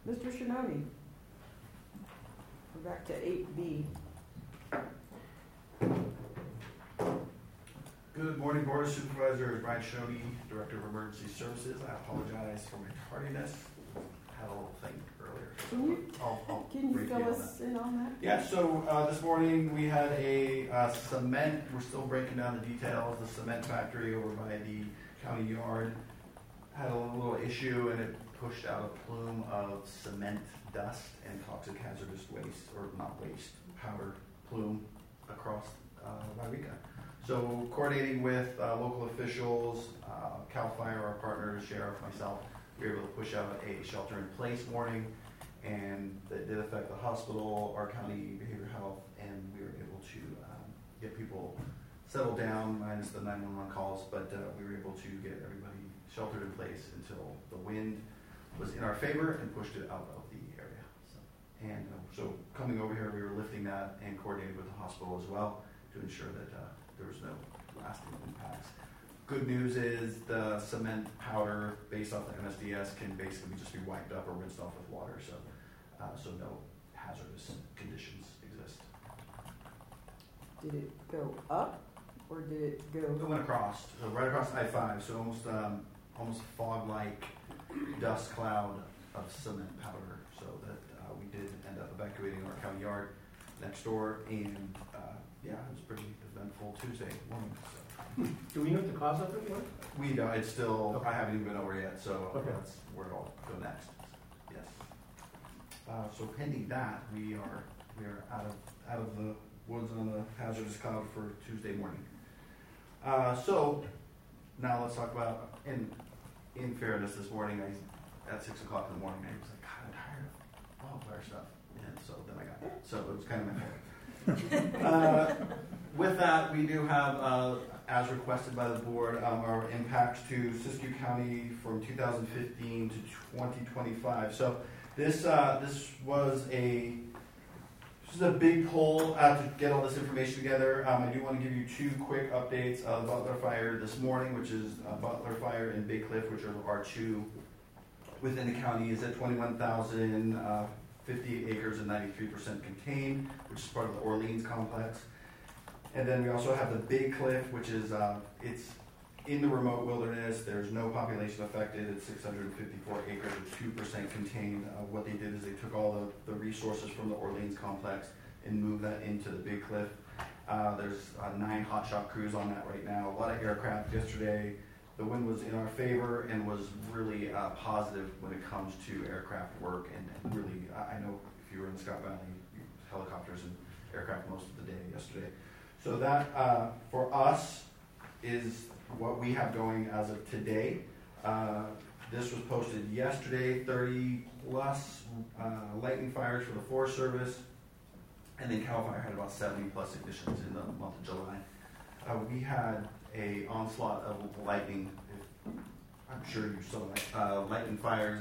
Mr. Shinobi. We're back to 8B. Good morning, Board of Supervisors. Brian Shoney, Director of Emergency Services. I apologize for my tardiness. Had a little thing earlier. Can you fill us in on that? Yeah, so this morning we had a cement, we're still breaking down the details, the cement factory over by the county yard had a little issue and it pushed out a plume of cement dust and toxic hazardous waste, or not waste, powder plume across Wairika. So coordinating with local officials, CAL FIRE, our partners, sheriff, myself, we were able to push out a shelter-in-place warning, and that did affect the hospital, our county behavioral health, and we were able to get people settled down, minus the 911 calls, but we were able to get everybody sheltered in place until the wind was in our favor and pushed it out of the area. So coming over here, we were lifting that and coordinating with the hospital as well to ensure that there was no lasting impacts. Good news is the cement powder based off the MSDS can basically just be wiped up or rinsed off with water, so no hazardous conditions exist. Did it go up or did it go? It went across, so right across I-5, so almost fog-like dust cloud of cement powder, so that we did end up evacuating our county yard next door, and it was a pretty eventful Tuesday morning. So. Do we know what the cause of it was? We don't. It's still. Okay. I haven't even been over yet, so okay. That's where it'll go next. Yes. So pending that, we are out of the woods on the hazardous cloud for Tuesday morning. So now let's talk about in fairness, this morning at 6 o'clock in the morning, I was like, God, I'm tired of wildfire stuff, and so then I got it. So it was kind of my fault. With that, we do have, as requested by the board, our impacts to Siskiyou County from 2015 to 2025. So this was a big poll to get all this information together. I do want to give you two quick updates of Butler Fire this morning, which is Butler Fire and Big Cliff, which are our two within the county, is at 21,000. 58 acres and 93% contained, which is part of the Orleans complex. And then we also have the Big Cliff, which is it's in the remote wilderness. There's no population affected. It's 654 acres with 2% contained. What they did is they took all the resources from the Orleans complex and moved that into the Big Cliff. There's 9 hotshot crews on that right now. A lot of aircraft yesterday. The wind was in our favor and was really positive when it comes to aircraft work. And really, I know if you were in the Scott Valley, helicopters and aircraft most of the day yesterday. So that, for us, is what we have going as of today. This was posted yesterday, 30 plus lightning fires for the Forest Service. And then CAL FIRE had about 70 plus ignitions in the month of July. We had a onslaught of lightning. I'm sure you saw that. Lightning fires